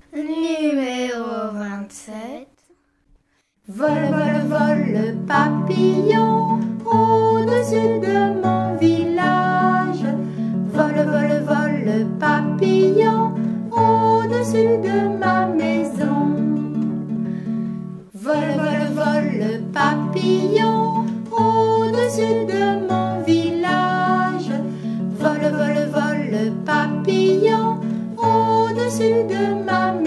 Numéro 27. Vole, vole, vole, papillon, au-dessus de mon village. Vole, vole, vole, papillon, au-dessus de ma maison. Vole, vole, vole, papillon, au-dessus de mon village. Vole, vole, vole, papillon, au-dessus de ma maison.